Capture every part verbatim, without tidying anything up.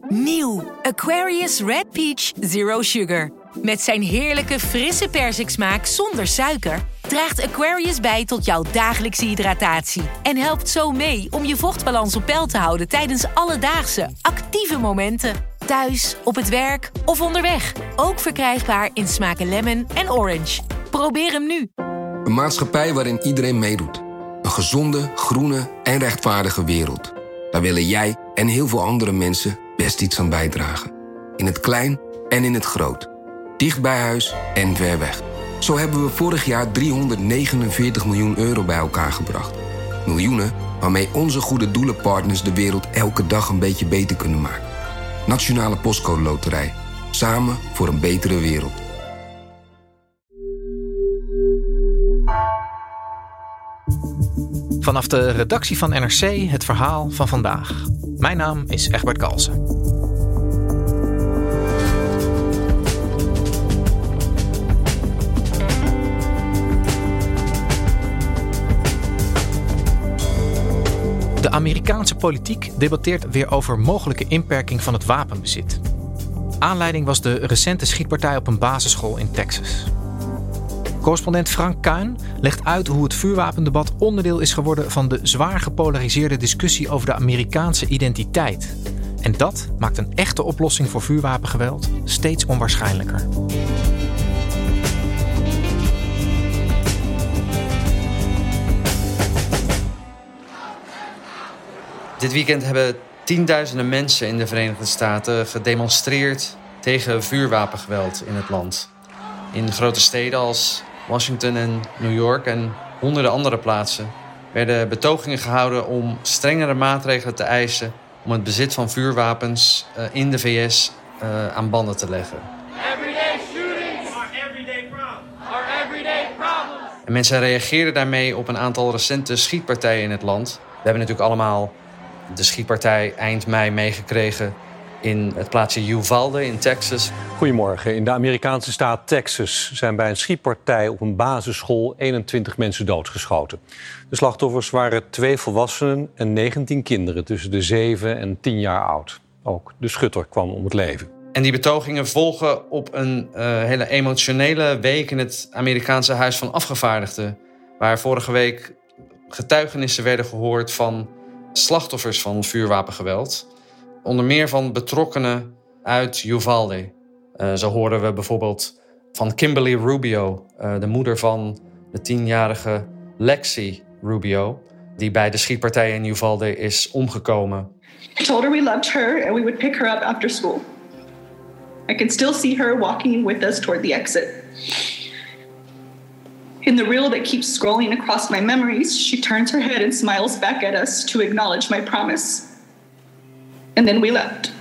Nieuw Aquarius Red Peach Zero Sugar. Met zijn heerlijke frisse persiksmaak zonder suiker draagt Aquarius bij tot jouw dagelijkse hydratatie en helpt zo mee om je vochtbalans op peil te houden tijdens alledaagse, actieve momenten. Thuis, op het werk of onderweg. Ook verkrijgbaar in smaken lemon en orange. Probeer hem nu. Een maatschappij waarin iedereen meedoet. Een gezonde, groene en rechtvaardige wereld. Daar willen jij en heel veel andere mensen best iets aan bijdragen. In het klein en in het groot. Dicht bij huis en ver weg. Zo hebben we vorig jaar driehonderdnegenenveertig miljoen euro bij elkaar gebracht. Miljoenen waarmee onze goede doelenpartners de wereld elke dag een beetje beter kunnen maken. Nationale Postcode Loterij. Samen voor een betere wereld. Vanaf de redactie van N R C het verhaal van vandaag. Mijn naam is Egbert Kalsen. De Amerikaanse politiek debatteert weer over mogelijke inperking van het wapenbezit. Aanleiding was de recente schietpartij op een basisschool in Texas. Correspondent Frank Kuin legt uit hoe het vuurwapendebat onderdeel is geworden van de zwaar gepolariseerde discussie over de Amerikaanse identiteit. En dat maakt een echte oplossing voor vuurwapengeweld steeds onwaarschijnlijker. Dit weekend hebben tienduizenden mensen in de Verenigde Staten gedemonstreerd tegen vuurwapengeweld in het land. In grote steden als Washington en New York en honderden andere plaatsen werden betogingen gehouden om strengere maatregelen te eisen om het bezit van vuurwapens uh, in de V S uh, aan banden te leggen. Everyday shootings are everyday problems. Are everyday problems. En mensen reageerden daarmee op een aantal recente schietpartijen in het land. We hebben natuurlijk allemaal de schietpartij eind mei meegekregen in het plaatsje Uvalde in Texas. Goedemorgen. In de Amerikaanse staat Texas zijn bij een schietpartij op een basisschool eenentwintig mensen doodgeschoten. De slachtoffers waren twee volwassenen en negentien kinderen tussen de zeven en tien jaar oud. Ook de schutter kwam om het leven. En die betogingen volgen op een uh, hele emotionele week in het Amerikaanse Huis van Afgevaardigden, waar vorige week getuigenissen werden gehoord van slachtoffers van vuurwapengeweld. Onder meer van betrokkenen uit Uvalde. Uh, zo horen we bijvoorbeeld van Kimberly Rubio, uh, de moeder van de tienjarige Lexi Rubio, die bij de schietpartij in Uvalde is omgekomen. I told her we loved her and we would pick her up after school. I can still see her walking with us toward the exit. In the reel that keeps scrolling across my memories, she turns her head and smiles back at us to acknowledge my promise. And then we left.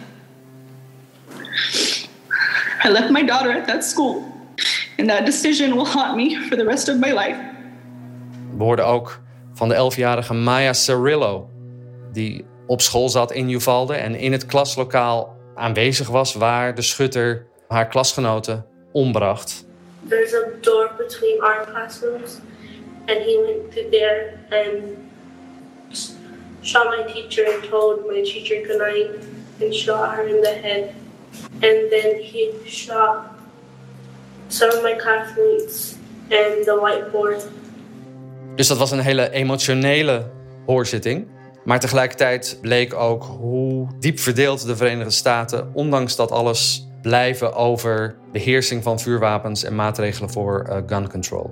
I left my daughter at that school. And that decision will haunt me for the rest of my life. We hoorden ook van de elfjarige Maya Cirillo, die op school zat in Uvalde en in het klaslokaal aanwezig was waar de schutter haar klasgenoten ombracht. There's a door between our classrooms and he went through there and shot my teacher and told my teacher goodnight and shot her in the head. And then he shot some of my classmates and the whiteboard. Dus dat was een hele emotionele hoorzitting. Maar tegelijkertijd bleek ook hoe diep verdeeld de Verenigde Staten, ondanks dat alles, blijven over beheersing van vuurwapens en maatregelen voor uh, gun control.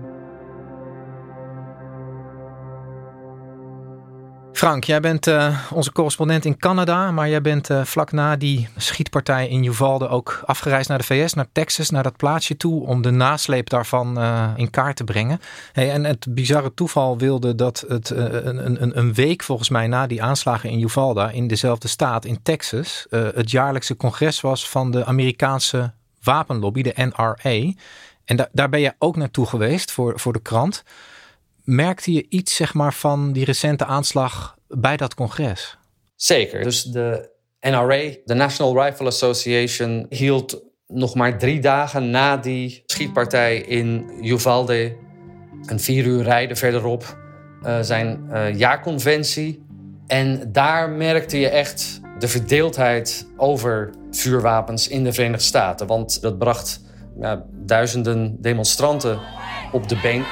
Frank, jij bent uh, onze correspondent in Canada, maar jij bent uh, vlak na die schietpartij in Uvalde ook afgereisd naar de V S, naar Texas, naar dat plaatsje toe, om de nasleep daarvan uh, in kaart te brengen. Hey, en het bizarre toeval wilde dat het uh, een, een, een week volgens mij na die aanslagen in Uvalde, in dezelfde staat, in Texas, uh, het jaarlijkse congres was van de Amerikaanse wapenlobby, de N R A. En da- daar ben je ook naartoe geweest voor, voor de krant. Merkte je iets, zeg maar, van die recente aanslag bij dat congres? Zeker. Dus de N R A, de National Rifle Association, hield nog maar drie dagen na die schietpartij in Uvalde, een vier uur rijden verderop, uh, zijn uh, jaarconventie. En daar merkte je echt de verdeeldheid over vuurwapens in de Verenigde Staten. Want dat bracht ja, duizenden demonstranten op de been.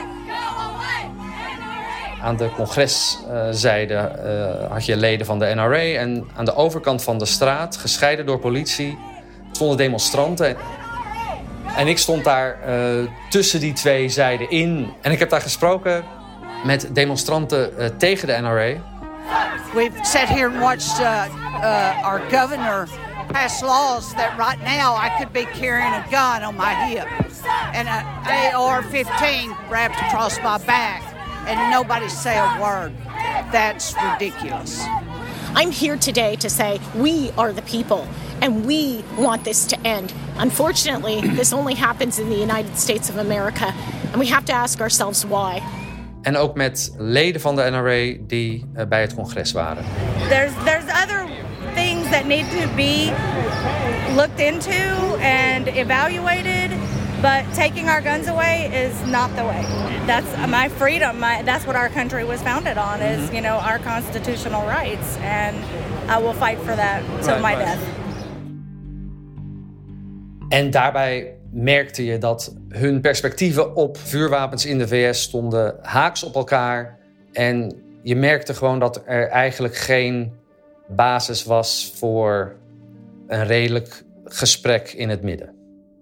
Aan de congreszijde uh, had je leden van de N R A. En aan de overkant van de straat, gescheiden door politie, stonden demonstranten. En ik stond daar uh, tussen die twee zijden in. En ik heb daar gesproken met demonstranten uh, tegen de N R A. We've sat here and watched uh, uh, our governor pass laws that right now I could be carrying a gun on my hip and an A R fifteen wrapped across my back and nobody say a word. That's ridiculous. I'm here today to say we are the people and we want this to end. Unfortunately, this only happens in the United States of America and we have to ask ourselves why. En ook met leden van de N R A die uh, bij het congres waren. There's there's other things that need to be looked into and evaluated, but taking our guns away is not the way. That's my freedom. My, that's what our country was founded on, is, you know, our constitutional rights, and I will fight for that till my death. En daarbij merkte je dat hun perspectieven op vuurwapens in de V S stonden haaks op elkaar. En je merkte gewoon dat er eigenlijk geen basis was voor een redelijk gesprek in het midden.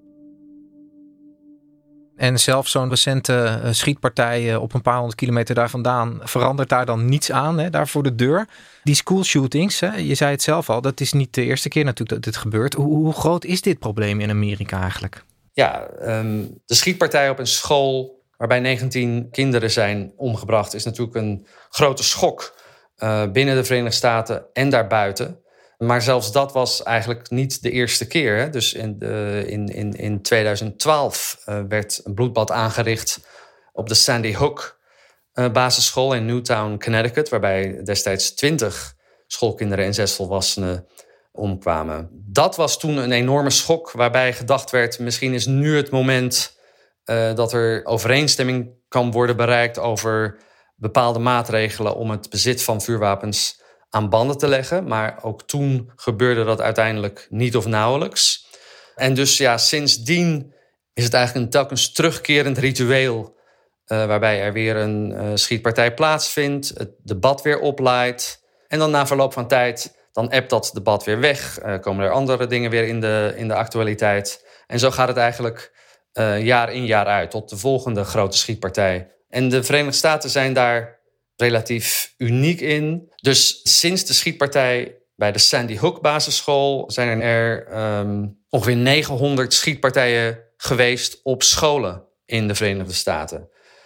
En zelfs zo'n recente uh, schietpartij uh, op een paar honderd kilometer daar vandaan verandert daar dan niets aan, hè, daar voor de deur. Die schoolshootings, hè, je zei het zelf al, dat is niet de eerste keer natuurlijk dat dit gebeurt. Hoe, hoe groot is dit probleem in Amerika eigenlijk? Ja, um, de schietpartij op een school waarbij negentien kinderen zijn omgebracht is natuurlijk een grote schok uh, binnen de Verenigde Staten en daarbuiten. Maar zelfs dat was eigenlijk niet de eerste keer. Hè. Dus in, de, in, in, in tweeduizend twaalf uh, werd een bloedbad aangericht op de Sandy Hook uh, basisschool in Newtown, Connecticut, waarbij destijds twintig schoolkinderen en zes volwassenen omkwamen. Dat was toen een enorme schok waarbij gedacht werd, misschien is nu het moment uh, dat er overeenstemming kan worden bereikt over bepaalde maatregelen om het bezit van vuurwapens aan banden te leggen. Maar ook toen gebeurde dat uiteindelijk niet of nauwelijks. En dus ja, sindsdien is het eigenlijk een telkens terugkerend ritueel uh, waarbij er weer een uh, schietpartij plaatsvindt, het debat weer oplaait. En dan na verloop van tijd, dan appt dat debat weer weg. Uh, komen er andere dingen weer in de, in de actualiteit. En zo gaat het eigenlijk uh, jaar in jaar uit tot de volgende grote schietpartij. En de Verenigde Staten zijn daar relatief uniek in. Dus sinds de schietpartij bij de Sandy Hook basisschool zijn er um, ongeveer negenhonderd schietpartijen geweest op scholen in de Verenigde Staten.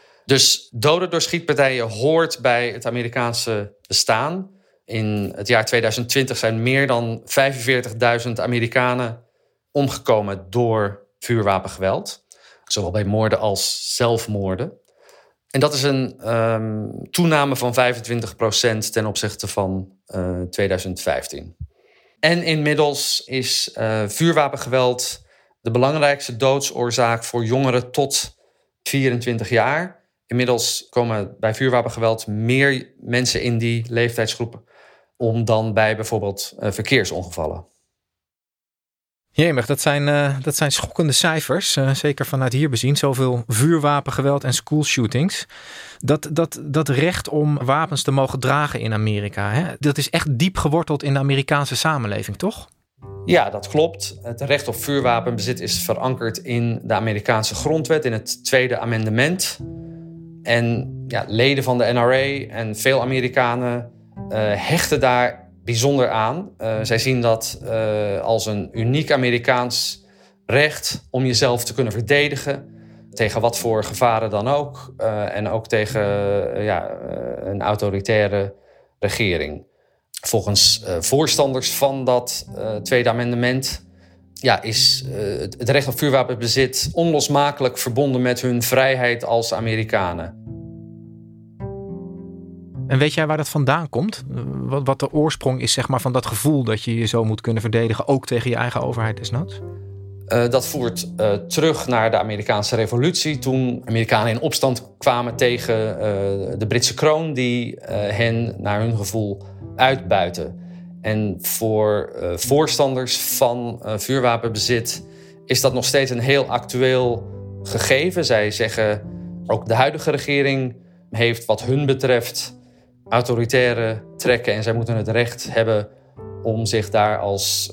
Dus doden door schietpartijen hoort bij het Amerikaanse bestaan. In het jaar tweeduizend twintig zijn meer dan vijfenveertigduizend Amerikanen omgekomen door vuurwapengeweld. Zowel bij moorden als zelfmoorden. En dat is een um, toename van vijfentwintig procent ten opzichte van uh, tweeduizend vijftien. En inmiddels is uh, vuurwapengeweld de belangrijkste doodsoorzaak voor jongeren tot vierentwintig jaar. Inmiddels komen bij vuurwapengeweld meer mensen in die leeftijdsgroep om dan bij bijvoorbeeld uh, verkeersongevallen. Jemig, dat zijn, uh, dat zijn schokkende cijfers. Uh, zeker vanuit hier bezien. Zoveel vuurwapengeweld en schoolshootings. Dat, dat, dat recht om wapens te mogen dragen in Amerika, hè? Dat is echt diep geworteld in de Amerikaanse samenleving, toch? Ja, dat klopt. Het recht op vuurwapenbezit is verankerd in de Amerikaanse grondwet, in het tweede amendement. En ja, leden van de N R A en veel Amerikanen uh, hechten daar bijzonder aan. Uh, zij zien dat uh, als een uniek Amerikaans recht om jezelf te kunnen verdedigen. Tegen wat voor gevaren dan ook. Uh, en ook tegen uh, ja, uh, een autoritaire regering. Volgens uh, voorstanders van dat uh, tweede amendement ja, is uh, het recht op vuurwapenbezit onlosmakelijk verbonden met hun vrijheid als Amerikanen. En weet jij waar dat vandaan komt? Wat, wat de oorsprong is, zeg maar, van dat gevoel dat je je zo moet kunnen verdedigen, ook tegen je eigen overheid desnoods? Uh, dat voert uh, terug naar de Amerikaanse revolutie. Toen Amerikanen in opstand kwamen tegen uh, de Britse kroon die uh, hen naar hun gevoel uitbuiten. En voor uh, voorstanders van uh, vuurwapenbezit is dat nog steeds een heel actueel gegeven. Zij zeggen, ook de huidige regering heeft wat hun betreft autoritaire trekken en zij moeten het recht hebben om zich daar als,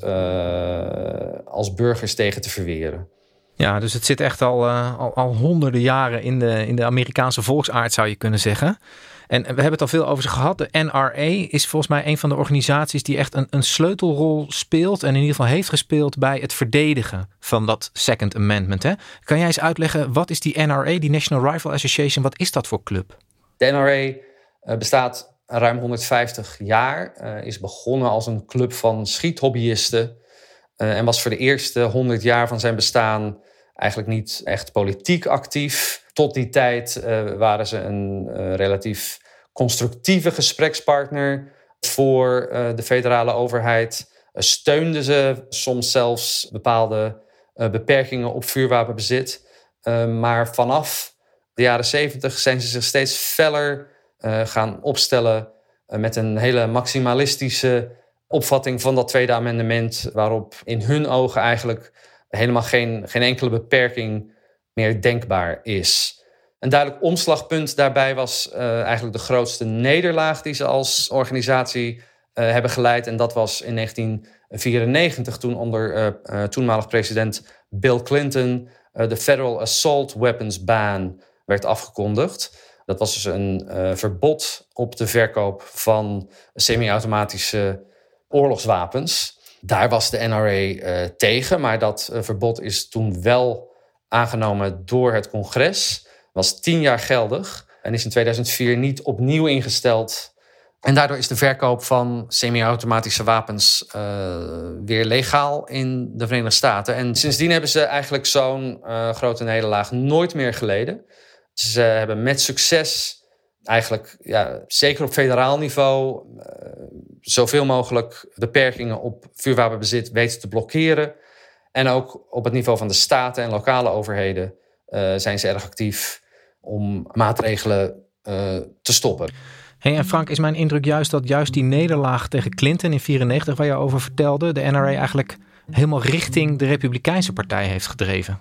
uh, als burgers tegen te verweren. Ja, dus het zit echt al, uh, al, al honderden jaren in de, in de Amerikaanse volksaard, zou je kunnen zeggen. En we hebben het al veel over ze gehad. De N R A is volgens mij een van de organisaties die echt een, een sleutelrol speelt en in ieder geval heeft gespeeld bij het verdedigen van dat Second Amendment. Hè? Kan jij eens uitleggen, wat is die N R A, die National Rifle Association, wat is dat voor club? De N R A bestaat ruim honderdvijftig jaar, uh, is begonnen als een club van schiethobbyisten uh, en was voor de eerste honderd jaar van zijn bestaan eigenlijk niet echt politiek actief. Tot die tijd uh, waren ze een uh, relatief constructieve gesprekspartner voor uh, de federale overheid. Uh, steunden ze soms zelfs bepaalde uh, beperkingen op vuurwapenbezit. Uh, maar vanaf de jaren zeventig zijn ze zich steeds feller uh, gaan opstellen uh, met een hele maximalistische opvatting van dat Tweede Amendement, waarop in hun ogen eigenlijk helemaal geen, geen enkele beperking meer denkbaar is. Een duidelijk omslagpunt daarbij was uh, eigenlijk de grootste nederlaag die ze als organisatie uh, hebben geleid. En dat was in negentien vierennegentig, toen onder uh, uh, toenmalig president Bill Clinton uh, de Federal Assault Weapons Ban werd afgekondigd. Dat was dus een uh, verbod op de verkoop van semi-automatische oorlogswapens. Daar was de N R A uh, tegen, maar dat uh, verbod is toen wel aangenomen door het congres. Was tien jaar geldig en is in tweeduizend vier niet opnieuw ingesteld. En daardoor is de verkoop van semi-automatische wapens uh, weer legaal in de Verenigde Staten. En sindsdien hebben ze eigenlijk zo'n uh, grote nederlaag nooit meer geleden. Ze hebben met succes eigenlijk, ja, zeker op federaal niveau, uh, zoveel mogelijk beperkingen op vuurwapenbezit weten te blokkeren. En ook op het niveau van de staten en lokale overheden uh, zijn ze erg actief om maatregelen uh, te stoppen. Hey, en Frank, is mijn indruk juist dat juist die nederlaag tegen Clinton in vierennegentig, waar je over vertelde, de N R A eigenlijk helemaal richting de Republikeinse partij heeft gedreven?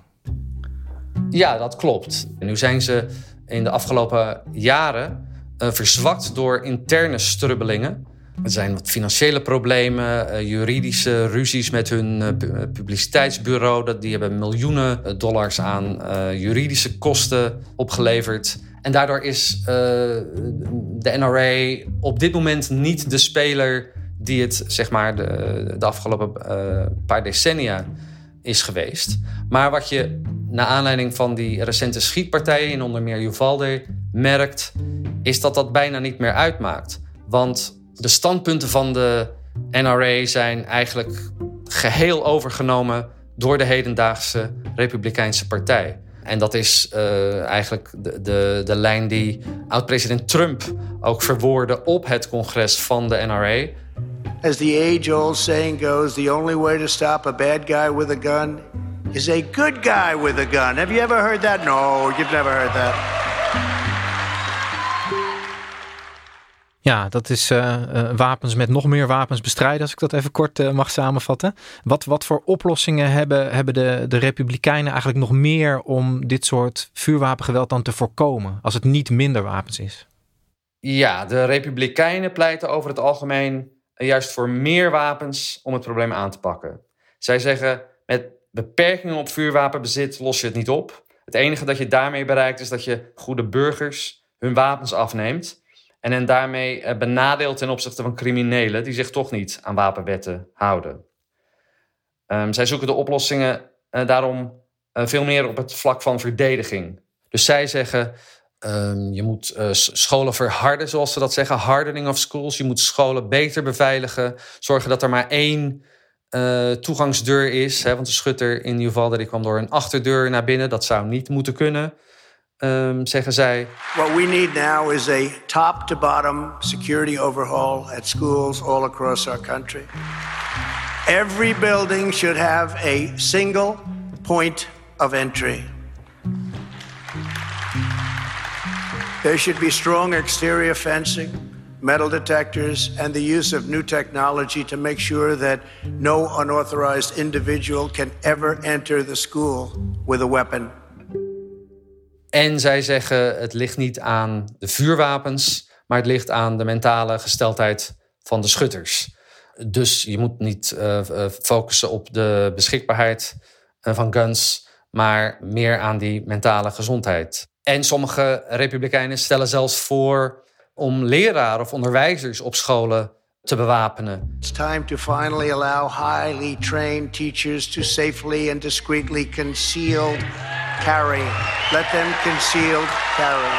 Ja, dat klopt. En nu zijn ze in de afgelopen jaren uh, verzwakt door interne strubbelingen. Er zijn wat financiële problemen, uh, juridische ruzies met hun uh, publiciteitsbureau. Dat, die hebben miljoenen dollars aan uh, juridische kosten opgeleverd. En daardoor is uh, de N R A op dit moment niet de speler die het, zeg maar, de, de afgelopen uh, paar decennia is geweest. Maar wat je naar aanleiding van die recente schietpartijen in onder meer Uvalde merkt, is dat dat bijna niet meer uitmaakt. Want de standpunten van de N R A zijn eigenlijk geheel overgenomen door de hedendaagse Republikeinse partij. En dat is uh, eigenlijk de, de, de lijn die oud-president Trump ook verwoordde op het congres van de N R A. As the age-old saying goes, the only way to stop a bad guy with a gun is a good guy with a gun. Have you ever heard that? No, you've never heard that. Ja, dat is uh, uh, wapens met nog meer wapens bestrijden, als ik dat even kort uh, mag samenvatten. Wat, wat voor oplossingen hebben, hebben de, de Republikeinen eigenlijk nog meer om dit soort vuurwapengeweld dan te voorkomen, als het niet minder wapens is? Ja, de Republikeinen pleiten over het algemeen juist voor meer wapens om het probleem aan te pakken. Zij zeggen, met beperkingen op vuurwapenbezit los je het niet op. Het enige dat je daarmee bereikt is dat je goede burgers hun wapens afneemt en hen daarmee benadeelt ten opzichte van criminelen die zich toch niet aan wapenwetten houden. Um, zij zoeken de oplossingen uh, daarom uh, veel meer op het vlak van verdediging. Dus zij zeggen, um, je moet uh, scholen verharden, zoals ze dat zeggen, hardening of schools. Je moet scholen beter beveiligen, zorgen dat er maar één uh, toegangsdeur is. Hè, want de schutter in Uvalde die kwam door een achterdeur naar binnen. Dat zou niet moeten kunnen. Um, zeggen zij. What we need now is a top-to-bottom security overhaul at schools all across our country. Every building should have a single point of entry. There should be strong exterior fencing, metal detectors, and the use of new technology to make sure that no unauthorized individual can ever enter the school with a weapon. En zij zeggen het ligt niet aan de vuurwapens, maar het ligt aan de mentale gesteldheid van de schutters. Dus je moet niet uh, focussen op de beschikbaarheid uh, van guns, maar meer aan die mentale gezondheid. En sommige republikeinen stellen zelfs voor om leraren of onderwijzers op scholen te bewapenen. It's time to finally allow highly trained teachers to safely and discreetly concealed carry. Let them concealed carry.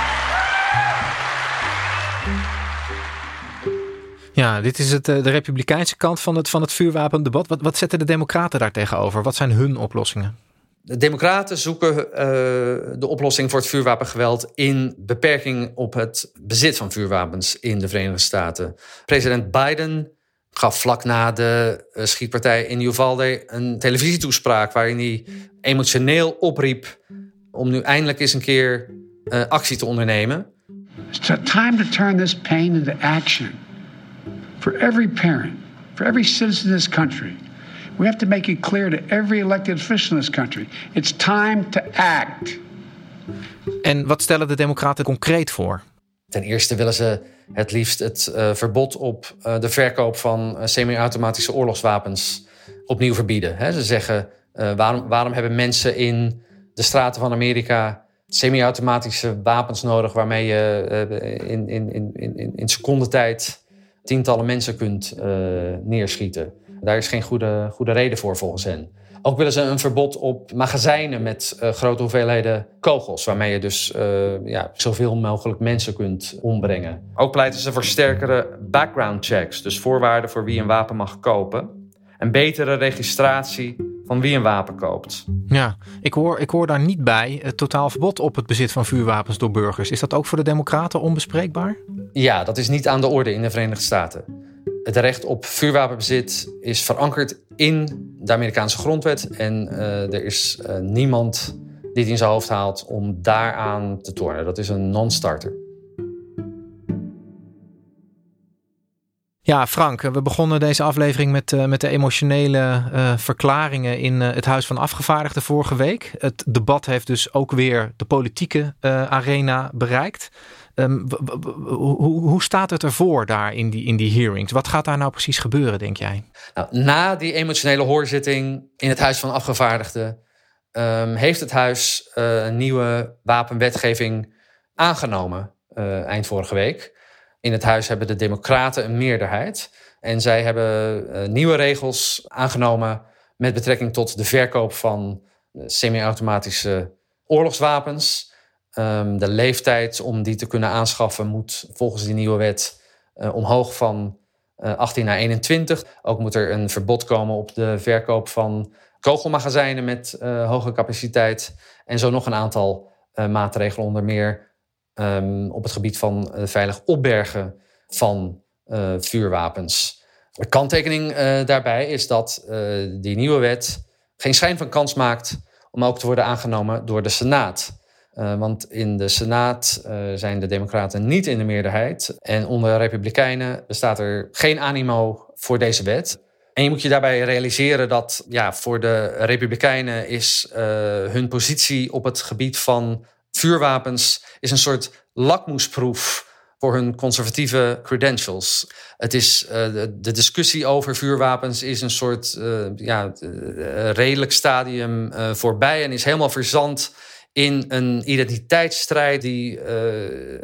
Ja, dit is het, de republikeinse kant van het, van het vuurwapendebat. Wat, wat zetten de democraten daar tegenover? Wat zijn hun oplossingen? De democraten zoeken uh, de oplossing voor het vuurwapengeweld in beperking op het bezit van vuurwapens in de Verenigde Staten. President Biden gaf vlak na de uh, schietpartij in Uvalde een televisietoespraak waarin hij emotioneel opriep om nu eindelijk eens een keer uh, actie te ondernemen. It's time to turn this pain into action. For every parent, for every citizen in this country. We have to make it clear to every elected official in this country. It's time to act. En wat stellen de democraten concreet voor? Ten eerste willen ze het liefst het uh, verbod op uh, de verkoop van uh, semi-automatische oorlogswapens opnieuw verbieden. He, ze zeggen, uh, waarom, waarom hebben mensen in de straten van Amerika semi-automatische wapens nodig waarmee je uh, in, in, in, in, in secondentijd tientallen mensen kunt uh, neerschieten. Daar is geen goede, goede reden voor volgens hen. Ook willen ze een verbod op magazijnen met uh, grote hoeveelheden kogels, waarmee je dus uh, ja, zoveel mogelijk mensen kunt ombrengen. Ook pleiten ze voor sterkere background checks, dus voorwaarden voor wie een wapen mag kopen. En betere registratie van wie een wapen koopt. Ja, ik hoor, ik hoor daar niet bij het totaal verbod op het bezit van vuurwapens door burgers. Is dat ook voor de democraten onbespreekbaar? Ja, dat is niet aan de orde in de Verenigde Staten. Het recht op vuurwapenbezit is verankerd in de Amerikaanse grondwet. En uh, er is uh, niemand die het in zijn hoofd haalt om daaraan te tornen. Dat is een non-starter. Ja, Frank, we begonnen deze aflevering met, uh, met de emotionele uh, verklaringen in uh, het Huis van Afgevaardigden vorige week. Het debat heeft dus ook weer de politieke uh, arena bereikt. Um, w- w- w- hoe, hoe staat het ervoor daar in die, in die hearings? Wat gaat daar nou precies gebeuren, denk jij? Nou, na die emotionele hoorzitting in het Huis van Afgevaardigden um, heeft het Huis uh, een nieuwe wapenwetgeving aangenomen uh, eind vorige week. In het Huis hebben de Democraten een meerderheid. En zij hebben uh, nieuwe regels aangenomen met betrekking tot de verkoop van semi-automatische oorlogswapens. Um, de leeftijd om die te kunnen aanschaffen moet volgens die nieuwe wet uh, omhoog van uh, achttien naar eenentwintig. Ook moet er een verbod komen op de verkoop van kogelmagazijnen met uh, hoge capaciteit. En zo nog een aantal uh, maatregelen, onder meer um, op het gebied van uh, veilig opbergen van uh, vuurwapens. De kanttekening uh, daarbij is dat uh, die nieuwe wet geen schijn van kans maakt om ook te worden aangenomen door de Senaat. Uh, want in de Senaat uh, zijn de Democraten niet in de meerderheid. En onder Republikeinen bestaat er geen animo voor deze wet. En je moet je daarbij realiseren dat ja, voor de Republikeinen is uh, hun positie op het gebied van vuurwapens is een soort lakmoesproef voor hun conservatieve credentials. Het is, uh, de, de discussie over vuurwapens is een soort uh, ja, uh, redelijk stadium uh, voorbij en is helemaal verzand in een identiteitsstrijd die uh,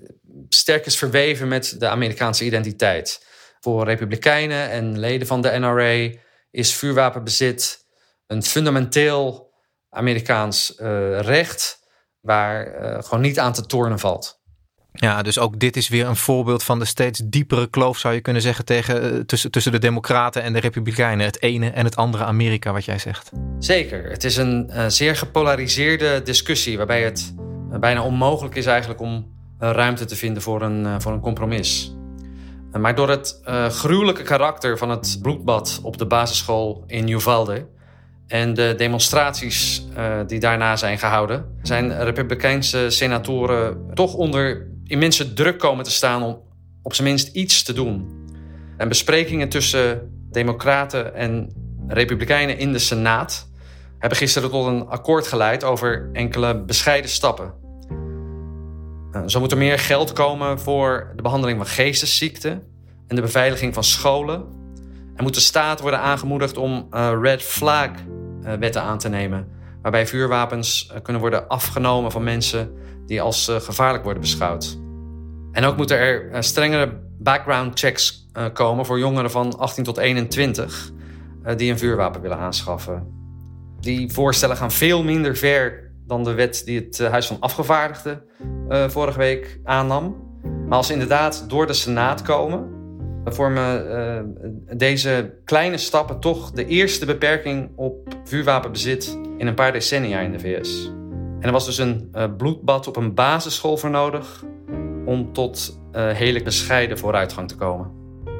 sterk is verweven met de Amerikaanse identiteit. Voor Republikeinen en leden van de N R A is vuurwapenbezit een fundamenteel Amerikaans uh, recht waar uh, gewoon niet aan te tornen valt. Ja, dus ook dit is weer een voorbeeld van de steeds diepere kloof, zou je kunnen zeggen, tegen, uh, tussen, tussen de Democraten en de Republikeinen. Het ene en het andere Amerika, wat jij zegt. Zeker. Het is een uh, zeer gepolariseerde discussie, waarbij het uh, bijna onmogelijk is eigenlijk om uh, ruimte te vinden voor een, uh, voor een compromis. Uh, maar door het uh, gruwelijke karakter van het bloedbad op de basisschool in Uvalde en de demonstraties uh, die daarna zijn gehouden, zijn Republikeinse senatoren toch onder immense druk komen te staan om op zijn minst iets te doen. En besprekingen tussen democraten en republikeinen in de Senaat hebben gisteren tot een akkoord geleid over enkele bescheiden stappen. Zo moet er meer geld komen voor de behandeling van geestesziekten en de beveiliging van scholen. En moet de staat worden aangemoedigd om uh, red flag uh, wetten aan te nemen, waarbij vuurwapens uh, kunnen worden afgenomen van mensen die als uh, gevaarlijk worden beschouwd. En ook moeten er uh, strengere background checks uh, komen voor jongeren van achttien tot eenentwintig uh, die een vuurwapen willen aanschaffen. Die voorstellen gaan veel minder ver dan de wet die het Huis van Afgevaardigden uh, vorige week aannam. Maar als ze inderdaad door de Senaat komen, vormen uh, deze kleine stappen toch de eerste beperking op vuurwapenbezit in een paar decennia in de V S. En er was dus een uh, bloedbad op een basisschool voor nodig om tot uh, hele bescheiden vooruitgang te komen.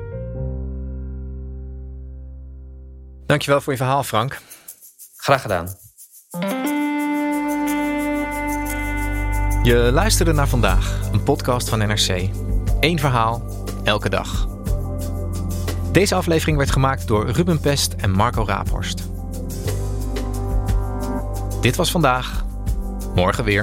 Dankjewel voor je verhaal, Frank. Graag gedaan. Je luisterde naar Vandaag, een podcast van N R C. Eén verhaal, elke dag. Deze aflevering werd gemaakt door Ruben Pest en Marco Raaphorst. Dit was Vandaag. Morgen weer.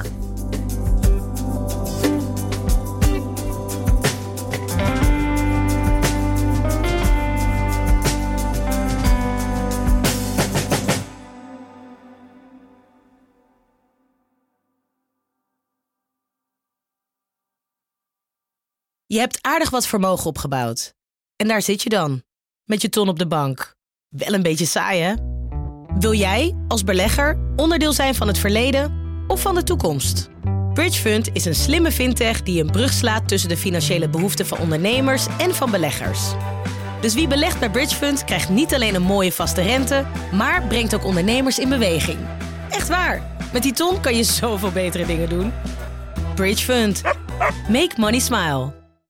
Je hebt aardig wat vermogen opgebouwd. En daar zit je dan, met je ton op de bank. Wel een beetje saai, hè? Wil jij, als belegger, onderdeel zijn van het verleden of van de toekomst? Bridgefund is een slimme fintech die een brug slaat tussen de financiële behoeften van ondernemers en van beleggers. Dus wie belegt bij Bridgefund krijgt niet alleen een mooie vaste rente, maar brengt ook ondernemers in beweging. Echt waar, met die ton kan je zoveel betere dingen doen. Bridgefund. Make money smile.